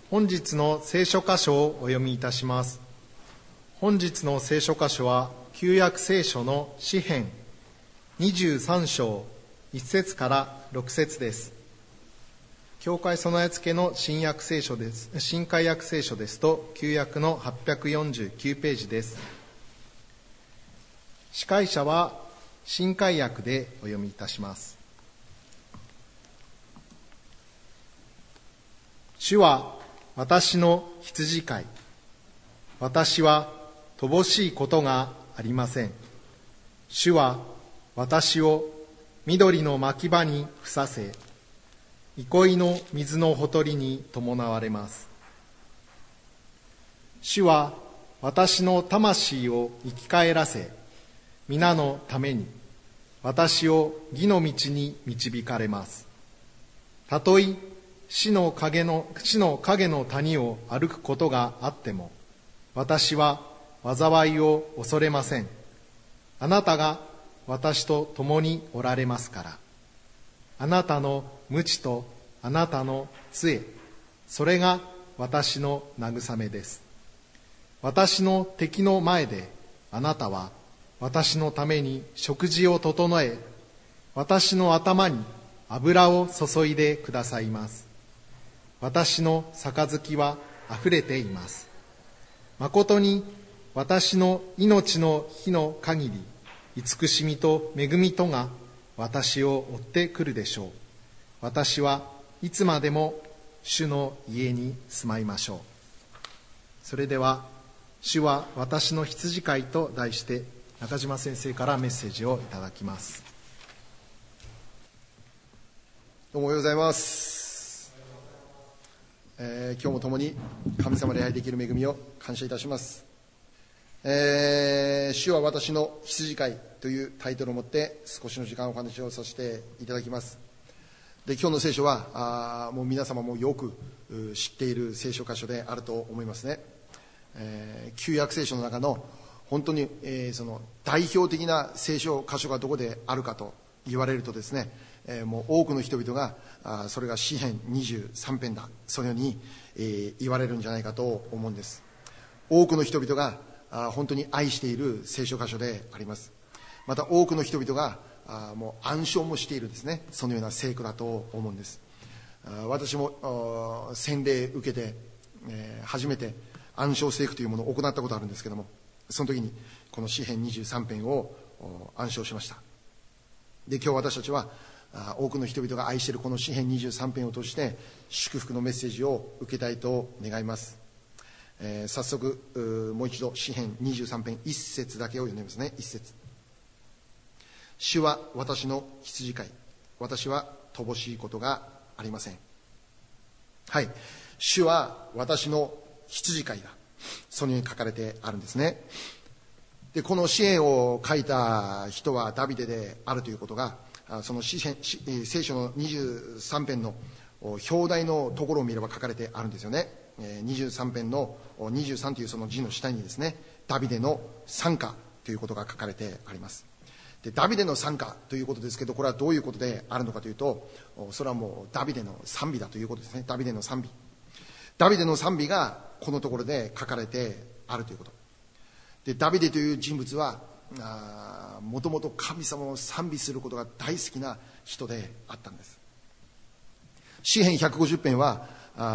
本日の聖書箇所をお読みいたします。本日の聖書箇所は旧約聖書の詩編23章1節から6節です。教会備え付けの新約聖書です。新改約聖書ですと旧約の849ページです。司会者は新改約でお読みいたします。主は私の羊飼い、私は乏しいことがありません。主は私を緑の牧場にふさせ、憩いの水のほとりに伴われます。主は私の魂を生き返らせ、皆のために私を義の道に導かれます。たとえ死の影の谷を歩くことがあっても、私は災いを恐れません。あなたが私と共におられますから。あなたの鞭とあなたの杖、それが私の慰めです。私の敵の前であなたは私のために食事を整え、私の頭に油を注いでくださいます。私の杯はあふれています。誠に私の命の日の限り、慈しみと恵みとが私を追ってくるでしょう。私はいつまでも主の家に住まいましょう。それでは、主は私の羊飼いと題して中島先生からメッセージをいただきます。 どうもおはようございます。今日も共に神様礼拝できる恵みを感謝いたします。主は私の羊飼いというタイトルを持って少しの時間お話をさせていただきます。で、今日の聖書はもう皆様もよく知っている聖書箇所であると思いますね。旧約聖書の中の本当に、その代表的な聖書箇所がどこであるかと言われるとですね、もう多くの人々がそれが詩編23編だ、そのように、言われるんじゃないかと思うんです。多くの人々が本当に愛している聖書箇所であります。また多くの人々がもう暗唱もしているですね、そのような聖句だと思うんです。私も洗礼受けて、初めて暗唱聖句というものを行ったことあるんですけども、その時にこの詩編23編を暗唱しました。で、今日私たちは多くの人々が愛しているこの詩編23編を通して祝福のメッセージを受けたいと願います。早速もう一度詩編23編1節だけを読んでみますね。1節。主は私の羊飼い、私は乏しいことがありません。はい、主は私の羊飼いだ、そのように書かれてあるんですね。で、この詩編を書いた人はダビデであるということが、その聖書の23編の表題のところを見れば書かれてあるんですよね。23編の23というその字の下にですね、ダビデの賛歌ということが書かれてあります。で、ダビデの賛歌ということですけど、これはどういうことであるのかというと、それはもうダビデの賛美だということですね。ダビデの賛美。ダビデの賛美がこのところで書かれてあるということ。で、ダビデという人物はもともと神様を賛美することが大好きな人であったんです。詩編150編は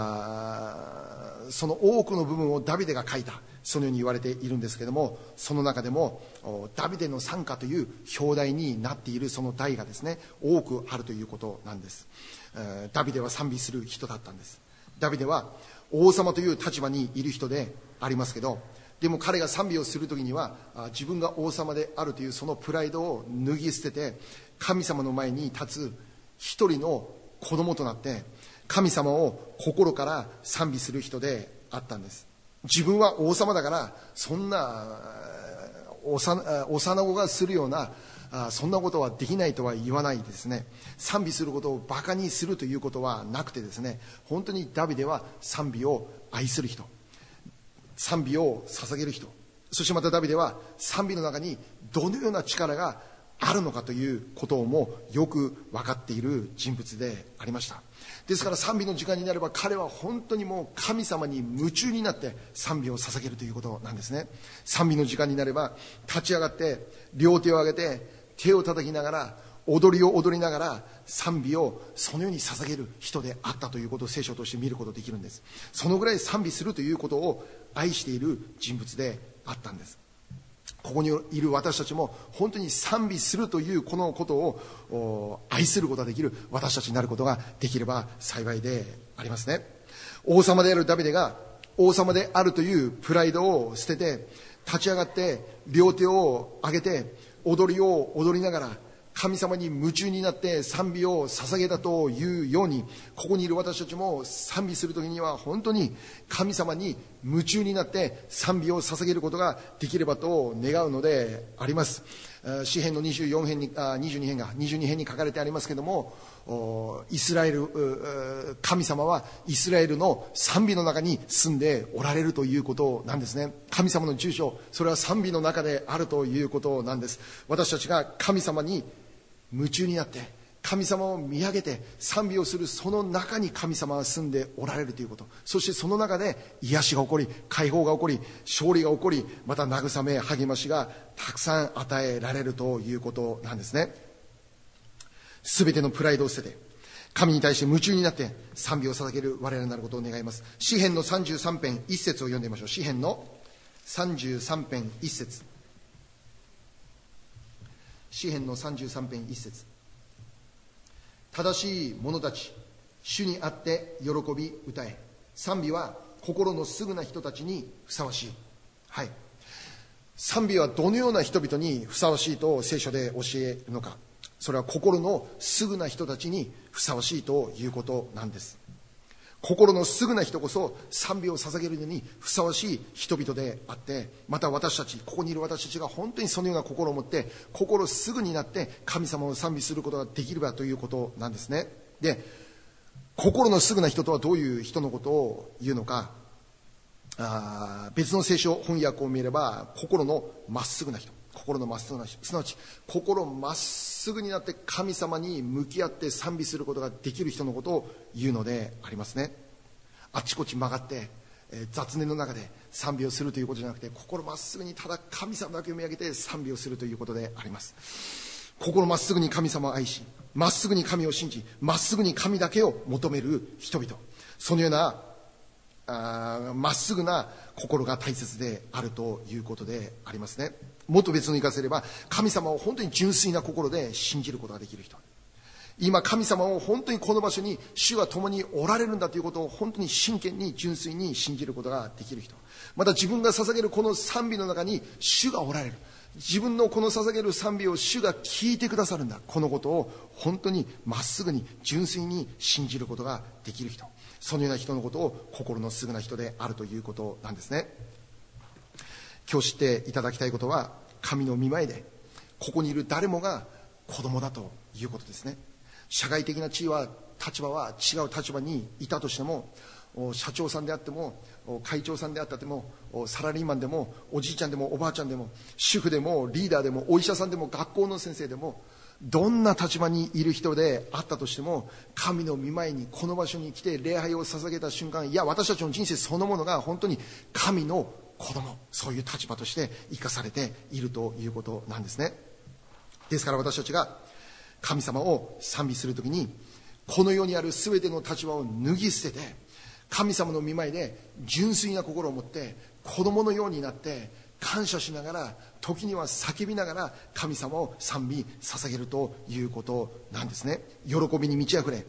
その多くの部分をダビデが書いた、そのように言われているんですけれども、その中でもダビデの賛歌という表題になっているその題がですね、多くあるということなんです。ダビデは賛美する人だったんです。ダビデは王様という立場にいる人でありますけど、でも彼が賛美をするときには自分が王様であるというそのプライドを脱ぎ捨てて、神様の前に立つ一人の子供となって神様を心から賛美する人であったんです。自分は王様だからそんな幼子がするようなそんなことはできないとは言わないですね。賛美することをバカにするということはなくてですね、本当にダビデは賛美を愛する人、賛美を捧げる人、そしてまたダビデは賛美の中にどのような力があるのかということをもよく分かっている人物でありました。ですから賛美の時間になれば彼は本当にもう神様に夢中になって賛美を捧げるということなんですね。賛美の時間になれば立ち上がって両手を上げて手を叩きながら踊りを踊りながら賛美をそのように捧げる人であったということを聖書として見ることができるんです。そのぐらい賛美するということを愛している人物であったんです。ここにいる私たちも本当に賛美するというこのことを愛することができる私たちになることができれば幸いでありますね。王様であるダビデが王様であるというプライドを捨てて立ち上がって両手を上げて踊りを踊りながら神様に夢中になって賛美を捧げたというように、ここにいる私たちも賛美するときには本当に神様に夢中になって賛美を捧げることができればと願うのであります。詩編の22編に書かれてありますけれども、イスラエル神様はイスラエルの賛美の中に住んでおられるということなんですね。神様の住所、それは賛美の中であるということなんです。私たちが神様に夢中になって神様を見上げて賛美をする、その中に神様は住んでおられるということ、そしてその中で癒しが起こり、解放が起こり、勝利が起こり、また慰め励ましがたくさん与えられるということなんですね。すべてのプライドを捨てて神に対して夢中になって賛美を捧げる我々になることを願います。詩編の33編1節を読んでみましょう。詩編の33編1節、詩編の33編1節、正しい者たち、主にあって喜び歌え、賛美は心のすぐな人たちにふさわしい。はい、賛美はどのような人々にふさわしいと聖書で教えるのか、それは心のすぐな人たちにふさわしいということなんです。心のすぐな人こそ賛美を捧げるのにふさわしい人々であって、また私たち、ここにいる私たちが本当にそのような心を持って心すぐになって神様を賛美することができればということなんですね。で、心のすぐな人とはどういう人のことを言うのか、別の聖書翻訳を見れば心のまっすぐな人、心のまっすぐな人、すなわち心まっすぐになって神様に向き合って賛美することができる人のことを言うのでありますね。あちこち曲がって雑念の中で賛美をするということじゃなくて、心まっすぐにただ神様だけを見上げて賛美をするということであります。心まっすぐに神様を愛し、まっすぐに神を信じ、まっすぐに神だけを求める人々、そのようなまっすぐな心が大切であるということでありますね。もっと別に言いかせれば、神様を本当に純粋な心で信じることができる人、今神様を本当にこの場所に主が共におられるんだということを本当に真剣に純粋に信じることができる人、また自分が捧げるこの賛美の中に主がおられる、自分のこの捧げる賛美を主が聞いてくださるんだ、このことを本当にまっすぐに純粋に信じることができる人、そのような人のことを心のすぐな人であるということなんですね。今日知っていただきたいことは、神の御前でここにいる誰もが子供だということですね。社会的な地位は立場は違う立場にいたとしても、社長さんであっても会長さんであってもサラリーマンでもおじいちゃんでもおばあちゃんでも主婦でもリーダーでもお医者さんでも学校の先生でも、どんな立場にいる人であったとしても、神の御前にこの場所に来て礼拝を捧げた瞬間、いや私たちの人生そのものが本当に神の子供、そういう立場として生かされているということなんですね。ですから私たちが神様を賛美するときに、この世にある全ての立場を脱ぎ捨てて神様の御前で純粋な心を持って子供のようになって感謝しながら、時には叫びながら神様を賛美捧げるということなんですね。喜びに満ち溢れ、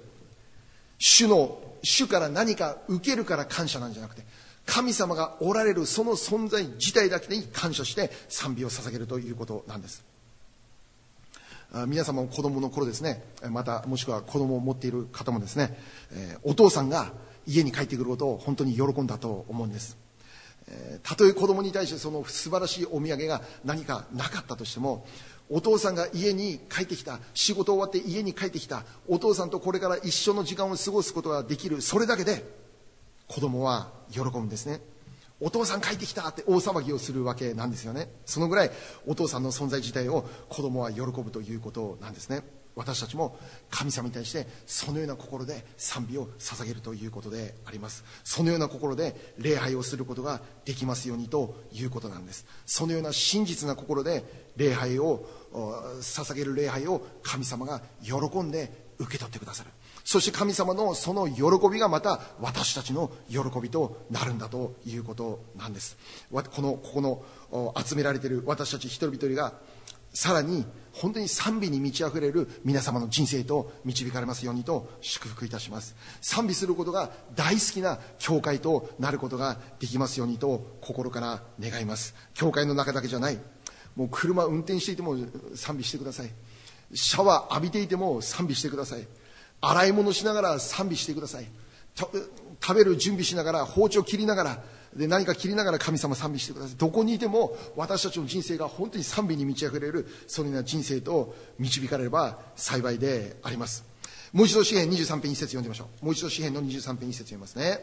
主から何か受けるから感謝なんじゃなくて、神様がおられるその存在自体だけに感謝して賛美を捧げるということなんです。皆様も子供の頃ですね、またもしくは子供を持っている方もですね、お父さんが家に帰ってくることを本当に喜んだと思うんです。たとえ子供に対してその素晴らしいお土産が何かなかったとしても、お父さんが家に帰ってきた、仕事終わって家に帰ってきた、お父さんとこれから一緒の時間を過ごすことができる、それだけで子供は喜ぶんですね。 お父さん帰ってきたって大騒ぎをするわけなんですよね。そのぐらいお父さんの存在自体を子供は喜ぶということなんですね。私たちも神様に対してそのような心で賛美を捧げるということであります。そのような心で礼拝をすることができますようにということなんです。そのような真実な心で礼拝を捧げる礼拝を神様が喜んで受け取ってくださる。そして神様のその喜びがまた私たちの喜びとなるんだということなんです。ここの集められている私たち一人一人がさらに本当に賛美に満ち溢れる皆様の人生と導かれますようにと祝福いたします。賛美することが大好きな教会となることができますようにと心から願います。教会の中だけじゃない、もう車運転していても賛美してください。シャワー浴びていても賛美してください。洗い物しながら賛美してください。食べる準備しながら、包丁切りながらで何か切りながら神様賛美してください。どこにいても私たちの人生が本当に賛美に満ち溢れるそのような人生と導かれれば幸いであります。もう一度詩編23編1節読んでみましょう。もう一度詩編の23編1節読みますね。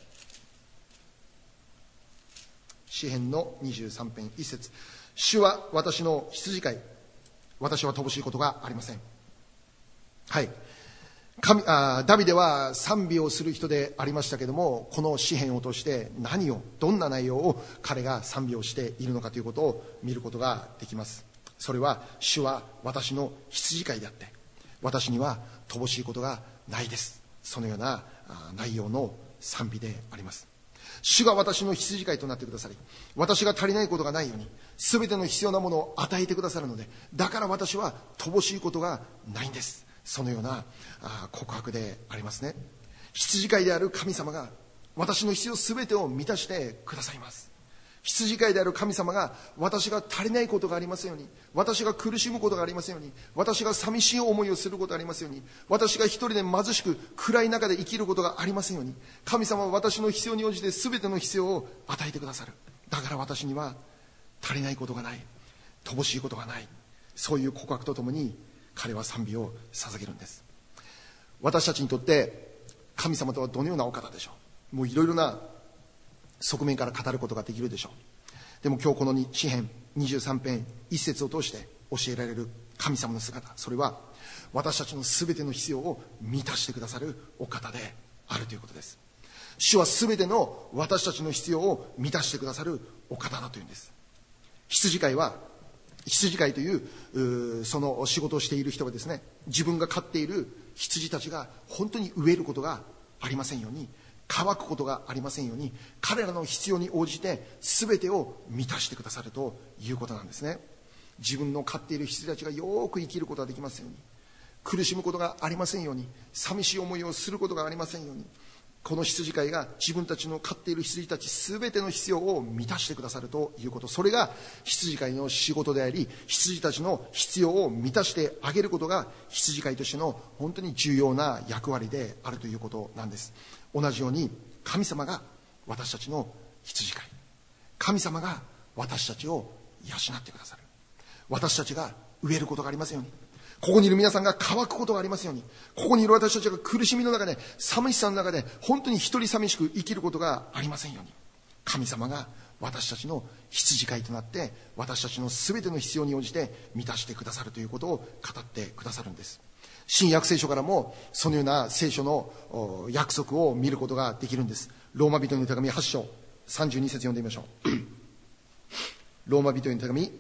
詩編の23編1節。主は私の羊飼い、私は乏しいことがありません。はい、ダビデは賛美をする人でありましたけれども、この詩編を通してどんな内容を彼が賛美をしているのかということを見ることができます。それは、主は私の羊飼いであって私には乏しいことがないです。そのような内容の賛美であります。主が私の羊飼いとなってくださり、私が足りないことがないように全ての必要なものを与えてくださるので、だから私は乏しいことがないんです。そのような告白でありますね。羊飼いである神様が私の必要すべてを満たしてくださいます。羊飼いである神様が私が足りないことがありますように、私が苦しむことがありますように、私が寂しい思いをすることがありますように、私が一人で貧しく暗い中で生きることがありませんように、神様は私の必要に応じて全ての必要を与えてくださる。だから私には足りないことがない、乏しいことがない、そういう告白とともに彼は賛美を捧げるんです。私たちにとって神様とはどのようなお方でしょう。もういろいろな側面から語ることができるでしょう。でも今日この詩編23編1節を通して教えられる神様の姿、それは私たちの全ての必要を満たしてくださるお方であるということです。主は全ての私たちの必要を満たしてくださるお方だというんです。羊飼いというその仕事をしている人はですね、自分が飼っている羊たちが本当に飢えることがありませんように、乾くことがありませんように、彼らの必要に応じて全てを満たしてくださるということなんですね。自分の飼っている羊たちがよく生きることができますように、苦しむことがありませんように、寂しい思いをすることがありませんように、この羊飼いが自分たちの飼っている羊たち全ての必要を満たしてくださるということ、それが羊飼いの仕事であり、羊たちの必要を満たしてあげることが羊飼いとしての本当に重要な役割であるということなんです。同じように神様が私たちの羊飼い、神様が私たちを養ってくださる。私たちが飢えることがありませんように、ここにいる皆さんが乾くことがありますように、ここにいる私たちが苦しみの中で、寂しさの中で本当に一人寂しく生きることがありませんように、神様が私たちの羊飼いとなって私たちの全ての必要に応じて満たしてくださるということを語ってくださるんです。新約聖書からもそのような聖書の約束を見ることができるんです。ローマ人の手紙8章32節読んでみましょう。ローマ人の手紙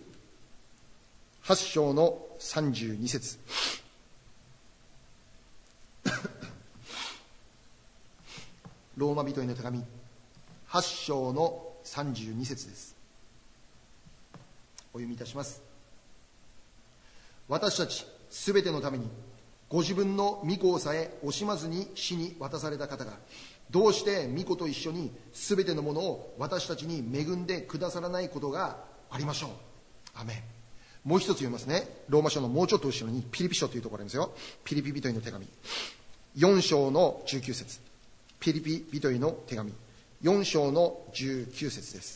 8章の32節ローマ人への手紙8章の32節です。お読みいたします。私たちすべてのためにご自分の御子をさえ惜しまずに死に渡された方が、どうして御子と一緒にすべてのものを私たちに恵んでくださらないことがありましょう。アメン。もう一つ読みますね。ローマ書のもうちょっと後ろにピリピ書というところありますよ。ピリピ人への手紙4章の19節、ピリピ人への手紙4章の19節です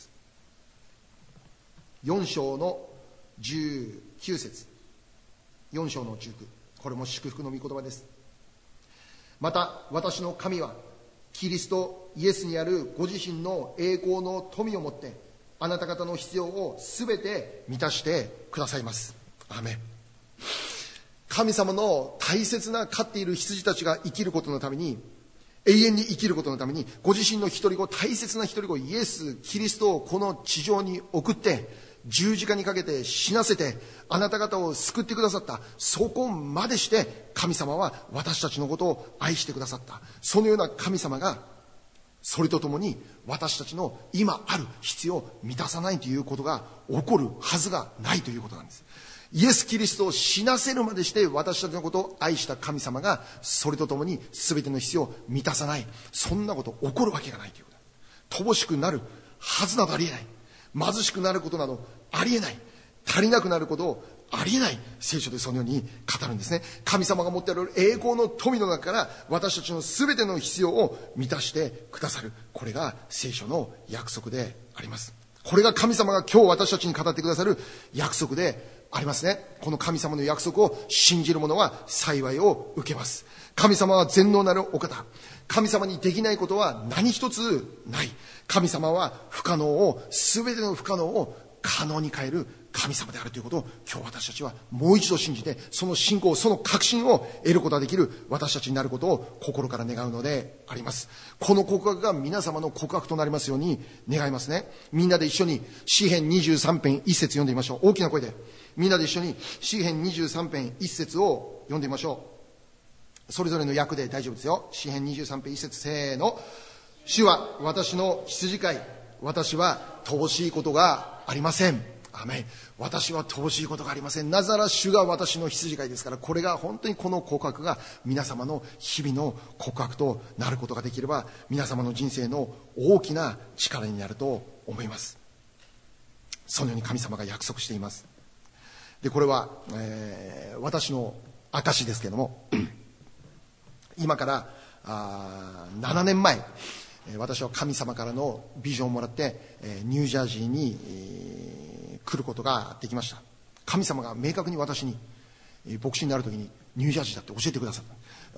。4章の19節、4章の19、これも祝福の御言葉です。また私の神はキリストイエスにあるご自身の栄光の富をもってあなた方の必要をすべて満たしてくださいます。アーメン。神様の大切な飼っている羊たちが生きることのために、永遠に生きることのために、ご自身の一人子、大切な一人子イエス・キリストをこの地上に送って十字架にかけて死なせてあなた方を救ってくださった。そこまでして神様は私たちのことを愛してくださった。そのような神様がそれとともに私たちの今ある必要を満たさないということが起こるはずがないということなんです。イエス・キリストを死なせるまでして私たちのことを愛した神様がそれとともに全ての必要を満たさない、そんなこと起こるわけがないということ。乏しくなるはずなどありえない。貧しくなることなどありえない。足りなくなることをありえない。聖書でそのように語るんですね。神様が持っている栄光の富の中から私たちの全ての必要を満たしてくださる。これが聖書の約束であります。これが神様が今日私たちに語ってくださる約束でありますね。この神様の約束を信じる者は幸いを受けます。神様は全能なるお方。神様にできないことは何一つない。神様は不可能を、全ての不可能を可能に変える神様であるということを今日私たちはもう一度信じて、その信仰、その確信を得ることができる私たちになることを心から願うのであります。この告白が皆様の告白となりますように願いますね。みんなで一緒に詩編23編1節読んでみましょう。大きな声でみんなで一緒に詩編23編1節を読んでみましょう。それぞれの訳で大丈夫ですよ。詩編23編1節、せーの。主は私の羊飼い、私は乏しいことがありません。アメン。私は乏しいことがありません。なぜなら主が私の羊飼いですから。これが本当にこの告白が皆様の日々の告白となることができれば、皆様の人生の大きな力になると思います。そのように神様が約束しています。でこれは、私の証ですけれども今から7年前、私は神様からのビジョンをもらってニュージャージーに来ることができました。神様が明確に私に牧師になる時にニュージャージーだって教えてくださった。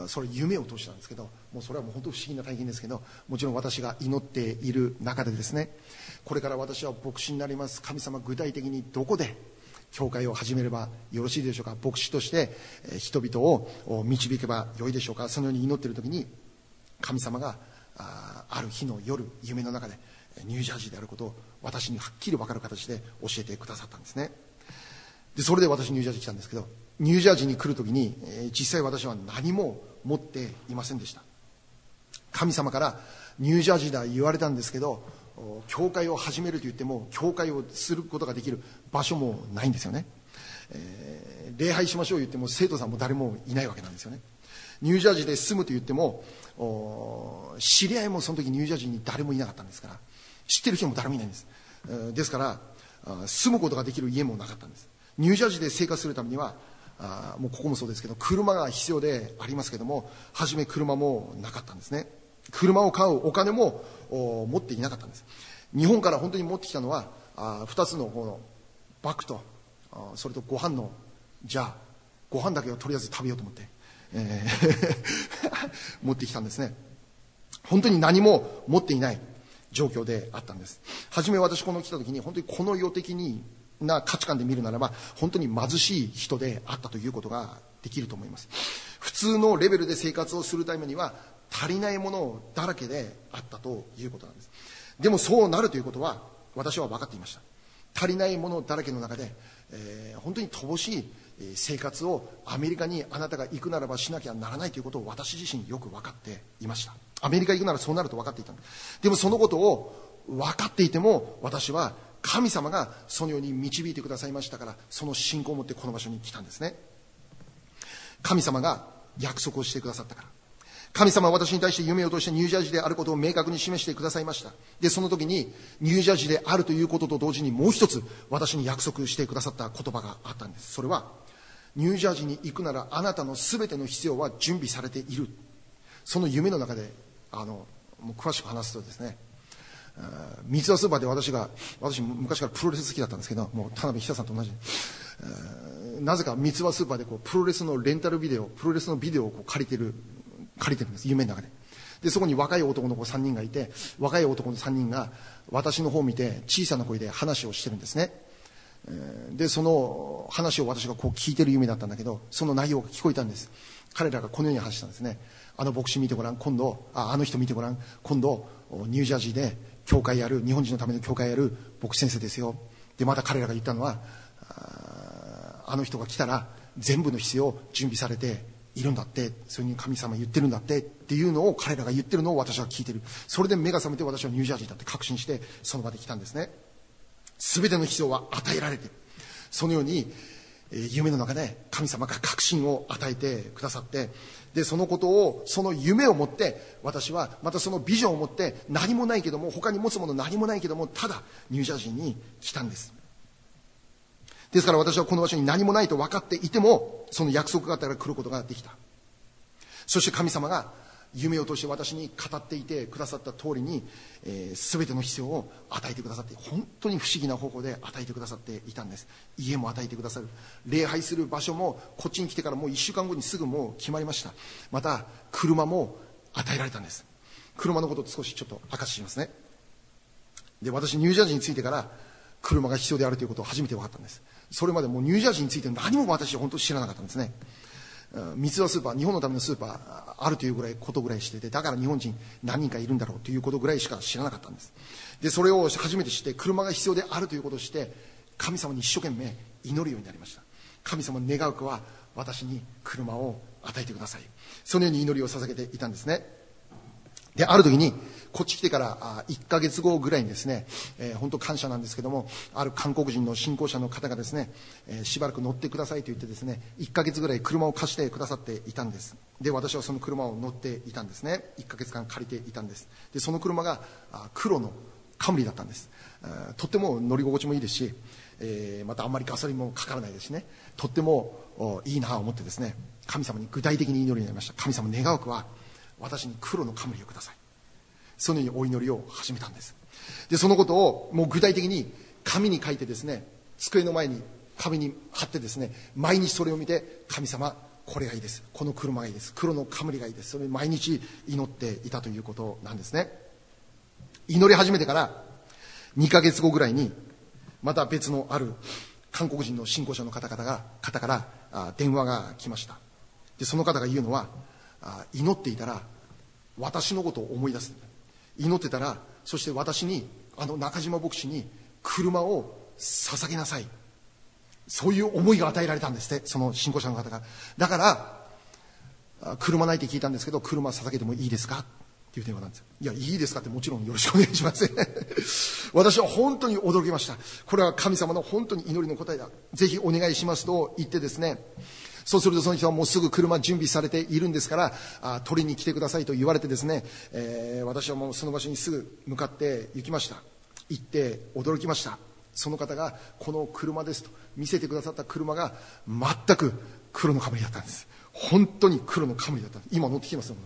それ夢を通したんですけど、もうそれはもう本当不思議な体験ですけど、もちろん私が祈っている中でですね、これから私は牧師になります。神様具体的にどこで教会を始めればよろしいでしょうか。牧師として人々を導けばよいでしょうか。そのように祈っている時に神様がある日の夜、夢の中でニュージャージーであることを私にはっきり分かる形で教えてくださったんですね。でそれで私ニュージャージー来たんですけど、ニュージャージーに来る時に実際私は何も持っていませんでした。神様からニュージャージーだ言われたんですけど、教会を始めると言っても教会をすることができる場所もないんですよね。礼拝しましょう言っても生徒さんも誰もいないわけなんですよね。ニュージャージーで住むと言っても知り合いもその時ニュージャージーに誰もいなかったんですから、知ってる人も誰もいないんです。ですから住むことができる家もなかったんです。ニュージャージーで生活するためにはもうここもそうですけど車が必要でありますけども、初め車もなかったんですね。車を買うお金も持っていなかったんです。日本から本当に持ってきたのは2つのこのバッグとそれとご飯のじゃあご飯だけをとりあえず食べようと思って、持ってきたんですね。本当に何も持っていない状況であったんです。初め私この来た時に本当にこの世的な価値観で見るならば本当に貧しい人であったということができると思います。普通のレベルで生活をするためには足りないものだらけであったということなんです。でもそうなるということは私は分かっていました。足りないものだらけの中で、本当に乏しい生活をアメリカにあなたが行くならばしなきゃならないということを私自身よく分かっていました。アメリカ行くならそうなると分かっていたんです。でもそのことを分かっていても私は神様がそのように導いてくださいましたから、その信仰を持ってこの場所に来たんですね。神様が約束をしてくださったから。神様は私に対して夢を通してニュージャージーであることを明確に示してくださいました。でその時にニュージャージーであるということと同時にもう一つ私に約束してくださった言葉があったんです。それはニュージャージーに行くならあなたの全ての必要は準備されている。その夢の中でもう詳しく話すとですね、三ツ輪スーパーで私昔からプロレス好きだったんですけど、もう田辺久さんと同じなぜか三ツ輪スーパーでプロレスのレンタルビデオ、プロレスのビデオを借りてるんです、夢の中で。 でそこに若い男の子3人がいて、若い男の3人が私の方を見て小さな声で話をしてるんですね。でその話を私がこう聞いてる夢だったんだけど、その内容が聞こえたんです。彼らがこのように話したんですね。あの牧師見てごらん、今度あの人見てごらん、今度ニュージャージーで教会やる、日本人のための教会やる牧師先生ですよ。でまた彼らが言ったのは、あの人が来たら全部の必要を準備されているんだって、そういうふうに神様言ってるんだってっていうのを彼らが言ってるのを私は聞いてる。それで目が覚めて、私はニュージャージーだって確信してその場で来たんですね。全ての必要は与えられて、そのように夢の中で神様が確信を与えてくださって、でそのことを、その夢を持って私はまたそのビジョンを持って、何もないけども、他に持つもの何もないけども、ただニュージャージーに来たんです。ですから私はこの場所に何もないと分かっていても、その約束があったから来ることができた。そして神様が夢を通して私に語っていてくださった通りに、全ての必要を与えてくださって、本当に不思議な方法で与えてくださっていたんです。家も与えてくださる、礼拝する場所もこっちに来てからもう1週間後にすぐもう決まりました。また車も与えられたんです。車のことを少しちょっと明かししますね。で私ニュージャージーに着いてから車が必要であるということを初めて分かったんです。それまでもうニュージャージーについて何も私は本当に知らなかったんですね。三ツ輪スーパー、日本のためのスーパーあるというぐらいことぐらいしてて、だから日本人何人かいるんだろうということぐらいしか知らなかったんです。でそれを初めて知って、車が必要であるということを知って、神様に一生懸命祈るようになりました。神様の願う子は私に車を与えてください。そのように祈りを捧げていたんですね。である時にこっち来てから1ヶ月後ぐらいにですね、本当感謝なんですけども、ある韓国人の信仰者の方がですね、しばらく乗ってくださいと言ってですね、1ヶ月ぐらい車を貸してくださっていたんです。で私はその車を乗っていたんですね。1ヶ月間借りていたんです。でその車が黒のカムリだったんです。とっても乗り心地もいいですし、またあんまりガソリンもかからないですしね、とってもいいなと思ってですね、神様に具体的に祈りになりました。神様願う子は私に黒のカムリをください。そのようにお祈りを始めたんです。でそのことをもう具体的に紙に書いてですね、机の前に紙に貼ってですね、毎日それを見て、神様これがいいです、この車がいいです、黒のカムリがいいです、それを毎日祈っていたということなんですね。祈り始めてから2ヶ月後ぐらいに、また別のある韓国人の信仰者の方から電話が来ました。でその方が言うのは、祈っていたら私のことを思い出す。祈ってたら、そして私に、中島牧師に車を捧げなさい、そういう思いが与えられたんですって、その信仰者の方が。だから車ないって聞いたんですけど、車捧げてもいいですかっていう電話なんですよ。いや、いいですかって、もちろんよろしくお願いします私は本当に驚きました。これは神様の本当に祈りの答えだ、ぜひお願いしますと言ってですね、そうするとその人はもうすぐ車準備されているんですから、取りに来てくださいと言われてですね、私はもうその場所にすぐ向かって行きました。行って驚きました。その方がこの車ですと見せてくださった車が全く黒のカムリだったんです。本当に黒のカムリだったんです。今乗ってきてますよ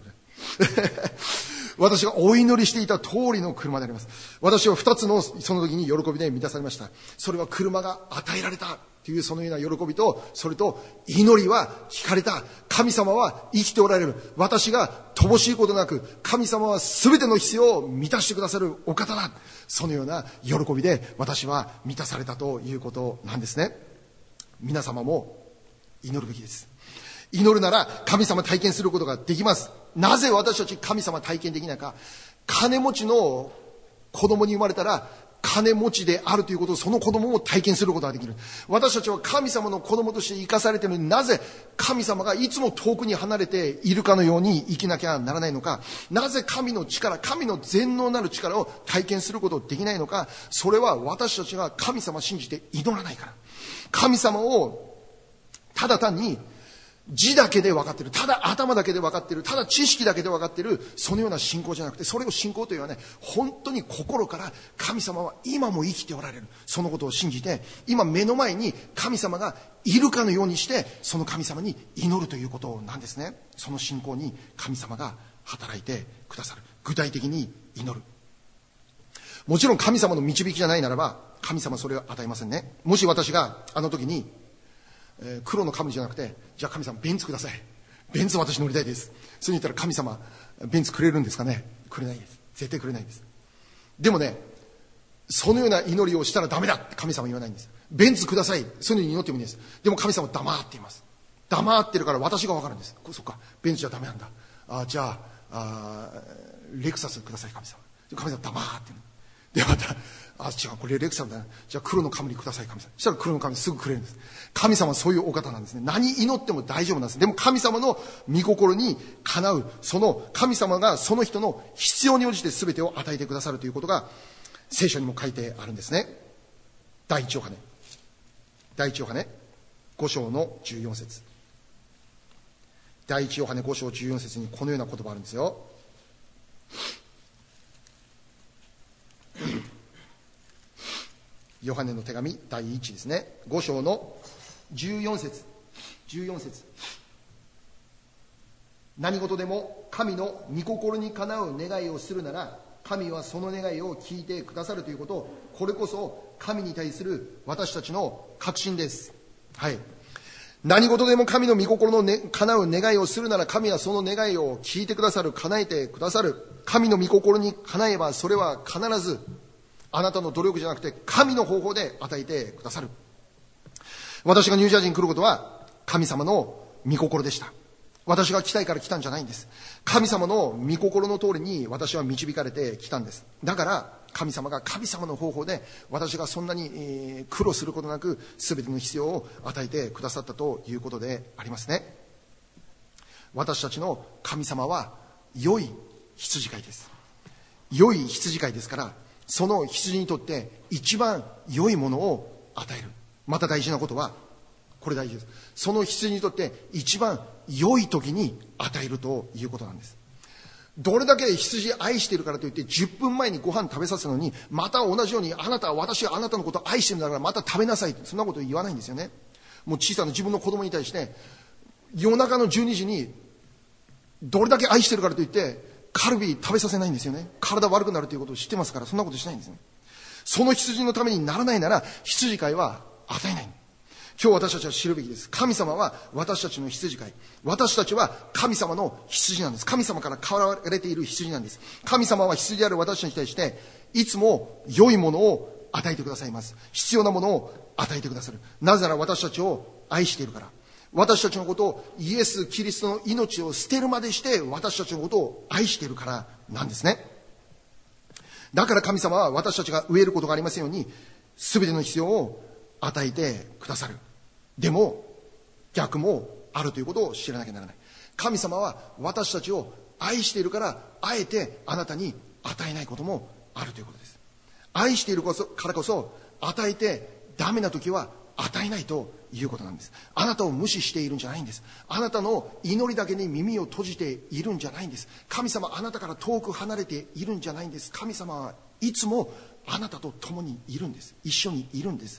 私がお祈りしていた通りの車であります。私は2つのその時に喜びで満たされました。それは車が与えられたというそのような喜びと、それと祈りは聞かれた、神様は生きておられる、私が乏しいことなく神様は全ての必要を満たしてくださるお方だ、そのような喜びで私は満たされたということなんですね。皆様も祈るべきです。祈るなら神様体験することができます。なぜ私たち神様体験できないか。金持ちの子供に生まれたら金持ちであるということを、その子供も体験することができる。私たちは神様の子供として生かされているのに、なぜ神様がいつも遠くに離れているかのように生きなきゃならないのか。なぜ神の力、神の全能なる力を体験することができないのか。それは私たちが神様を信じて祈らないから。神様をただ単に字だけで分かっている、ただ頭だけで分かっている、ただ知識だけで分かっている、そのような信仰じゃなくて、それを信仰と言わない。本当に心から神様は今も生きておられる、そのことを信じて、今目の前に神様がいるかのようにして、その神様に祈るということなんですね。その信仰に神様が働いてくださる。具体的に祈る。もちろん神様の導きじゃないならば、神様それを与えませんね。もし私があの時に黒のカムリじゃなくて、じゃあ神様ベンツください、 ベンツ私乗りたいです。そう言ったら神様、ベンツくれるんですかね？くれないです。絶対くれないです。でもね、そのような祈りをしたらダメだって神様は言わないんです。ベンツください。そういうのに祈ってもいいんです。でも神様は黙っています。黙ってるから私が分かるんです。そっか、ベンツじゃダメなんだ。じゃあ、レクサスください、神様。神様黙ってる。で、また、違う、これレクサスだな。じゃあ黒の冠ください、神様。そしたら黒の冠すぐくれるんです。神様はそういうお方なんですね。何祈っても大丈夫なんです。でも神様の御心にかなう、その神様がその人の必要に応じて全てを与えてくださるということが聖書にも書いてあるんですね。第一ヨハネ5章の14節。第一ヨハネ5章14節にこのような言葉あるんですよ。ヨハネの手紙第1ですね。5章の14節。何事でも神の御心にかなう願いをするなら、神はその願いを聞いてくださるということ、これこそ神に対する私たちの確信です。はい。何事でも神の御心の、叶う願いをするなら、神はその願いを聞いてくださる、叶えてくださる。神の御心に叶えば、それは必ずあなたの努力じゃなくて神の方法で与えてくださる。私がニュージャージーに来ることは神様の御心でした。私が来たいから来たんじゃないんです。神様の御心の通りに私は導かれてきたんです。だから神様が神様の方法で私がそんなに苦労することなく全ての必要を与えてくださったということでありますね。私たちの神様は良い羊飼いです。良い羊飼いですから、その羊にとって一番良いものを与える。また大事なことはこれ大事です。その羊にとって一番良い時に与えるということなんです。どれだけ羊愛しているからといって10分前にご飯食べさせたのに、また同じように私はあなたのことを愛してるんだからまた食べなさい、そんなこと言わないんですよね。もう小さな自分の子供に対して夜中の12時にどれだけ愛してるからといってカルビ食べさせないんですよね。体悪くなるということを知ってますから、そんなことしないんですね。その羊のためにならないなら羊飼いは与えない。今日私たちは知るべきです。神様は私たちの羊飼い。私たちは神様の羊なんです。神様から飼われている羊なんです。神様は羊である私たちに対していつも良いものを与えてくださいます。必要なものを与えてくださる。なぜなら私たちを愛しているから。私たちのことをイエス・キリストの命を捨てるまでして私たちのことを愛しているからなんですね。だから神様は私たちが飢えることがありませんように全ての必要を与えてくださる。でも逆もあるということを知らなきゃならない。神様は私たちを愛しているからあえてあなたに与えないこともあるということです。愛しているからこそ与えてダメな時は与えないということなんです。あなたを無視しているんじゃないんです。あなたの祈りだけに耳を閉じているんじゃないんです。神様あなたから遠く離れているんじゃないんです。神様はいつもあなたと共にいるんです。一緒にいるんです。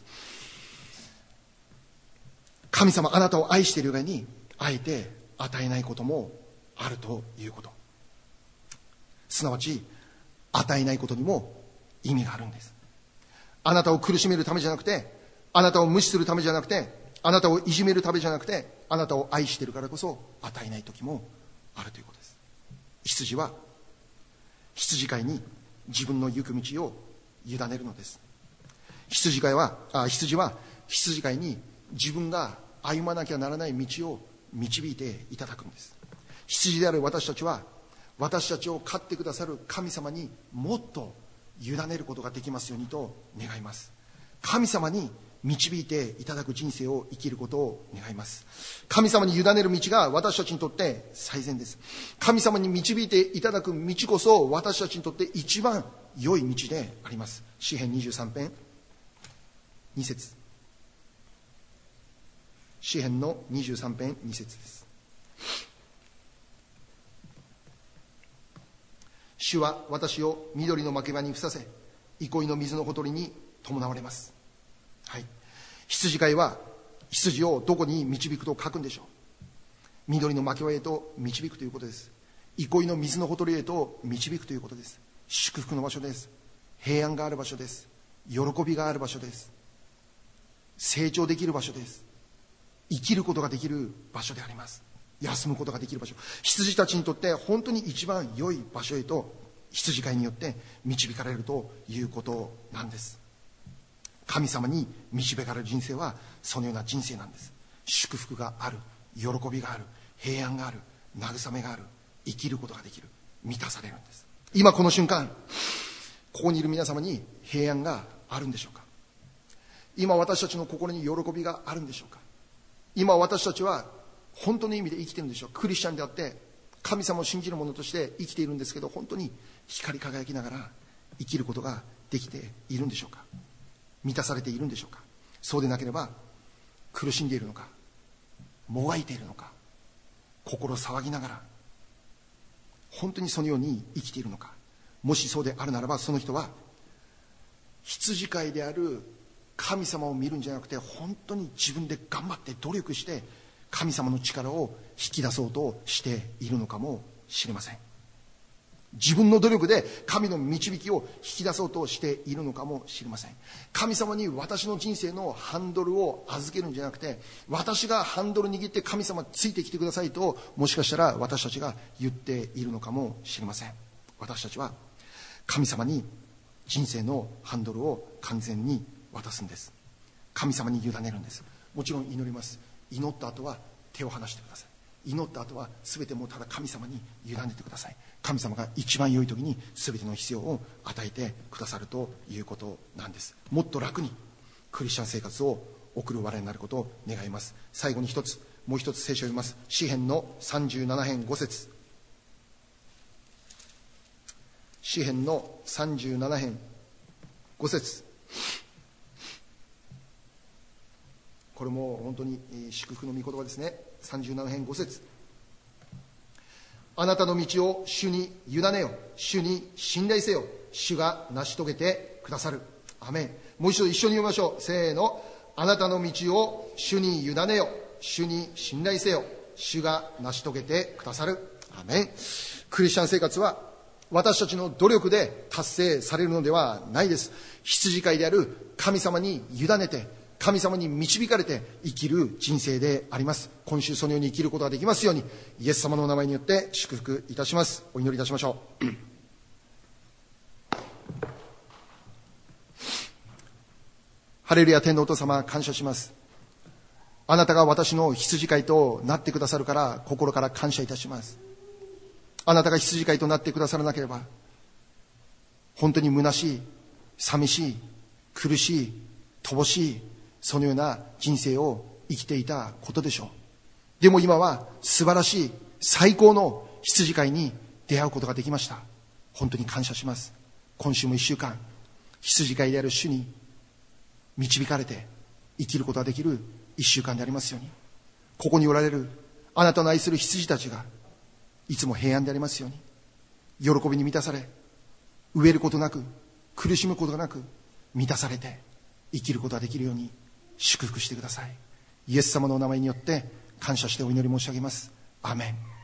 神様あなたを愛している上にあえて与えないこともあるということ。すなわち与えないことにも意味があるんです。あなたを苦しめるためじゃなくて、あなたを無視するためじゃなくて、あなたをいじめるためじゃなくて、あなたを愛しているからこそ与えない時もあるということです。羊は羊飼いに自分の行く道を委ねるのです。羊は羊飼いに自分が歩まなきゃならない道を導いていただくんです。羊である私たちは私たちを飼ってくださる神様にもっと委ねることができますようにと願います。神様に導いていただく人生を生きることを願います。神様に委ねる道が私たちにとって最善です。神様に導いていただく道こそ私たちにとって一番良い道であります。詩編23編2節。詩編の23編2節です。主は私を緑の牧場にふさせ、憩いの水のほとりに伴われます。はい。羊飼いは羊をどこに導くと書くんでしょう。緑の牧場へと導くということです。憩いの水のほとりへと導くということです。祝福の場所です。平安がある場所です。喜びがある場所です。成長できる場所です。生きることができる場所であります。 休むことができる場所、羊たちにとって本当に一番良い場所へと羊飼いによって導かれるということなんです。神様に導かれる人生はそのような人生なんです。祝福がある、喜びがある、平安がある、慰めがある、生きることができる、満たされるんです。今この瞬間、ここにいる皆様に平安があるんでしょうか。今私たちの心に喜びがあるんでしょうか。今私たちは本当の意味で生きているんでしょうか。クリスチャンであって神様を信じる者として生きているんですけど、本当に光り輝きながら生きることができているんでしょうか。満たされているんでしょうか。そうでなければ苦しんでいるのか、もがいているのか、心騒ぎながら本当にそのように生きているのか。もしそうであるならば、その人は羊飼いである神様を見るんじゃなくて、本当に自分で頑張って努力して神様の力を引き出そうとしているのかもしれません。自分の努力で神の導きを引き出そうとしているのかもしれません。神様に私の人生のハンドルを預けるんじゃなくて、私がハンドル握って神様ついてきてくださいと、もしかしたら私たちが言っているのかもしれません。私たちは神様に人生のハンドルを完全に渡すんです。神様に委ねるんです。もちろん祈ります。祈った後は手を離してください。祈った後は全てもうただ神様に委ねてください。神様が一番良い時に全ての必要を与えてくださるということなんです。もっと楽にクリスチャン生活を送る我になることを願います。最後にもう一つ聖書を読みます。詩編の37編5節。詩編の37編5節。これも本当に祝福の御言葉ですね。37編5節。あなたの道を主に委ねよ、主に信頼せよ、主が成し遂げてくださる。アメン。もう一度一緒に読みましょう。せーの。あなたの道を主に委ねよ、主に信頼せよ、主が成し遂げてくださる。アメン。クリスチャン生活は私たちの努力で達成されるのではないです。羊飼いである神様に委ねて、神様に導かれて生きる人生であります。今週そのように生きることができますように、イエス様のお名前によって祝福いたします。お祈りいたしましょう。ハレルヤ。天のお父様、感謝します。あなたが私の羊飼いとなってくださるから心から感謝いたします。あなたが羊飼いとなってくださらなければ、本当に虚しい、寂しい、苦しい、乏しい、そのような人生を生きていたことでしょう。でも今は素晴らしい最高の羊飼いに出会うことができました。本当に感謝します。今週も一週間、羊飼いである主に導かれて生きることができる一週間でありますように。ここにおられるあなたの愛する羊たちがいつも平安でありますように、喜びに満たされ、飢えることなく、苦しむことなく満たされて生きることができるように祝福してください。イエス様のお名前によって感謝してお祈り申し上げます。アーメン。